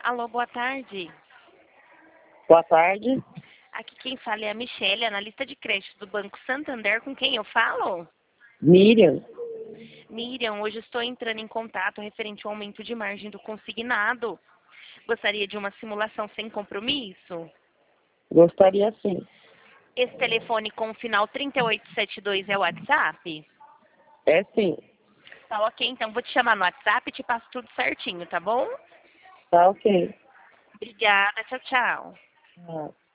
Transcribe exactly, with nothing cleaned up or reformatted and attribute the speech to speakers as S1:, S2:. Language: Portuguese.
S1: Alô, boa tarde.
S2: Boa tarde.
S1: Aqui quem fala é a Michelle, analista de crédito do Banco Santander. Com quem eu falo?
S2: Miriam.
S1: Miriam, hoje estou entrando em contato referente ao aumento de margem do consignado. Gostaria de uma simulação sem compromisso?
S2: Gostaria sim.
S1: Esse telefone com o final trinta e oito setenta e dois é o WhatsApp?
S2: É sim.
S1: Tá ok, então vou te chamar no WhatsApp e te passo tudo certinho, tá bom?
S2: Tá ok.
S1: Obrigada, tchau, tchau.
S2: Ah.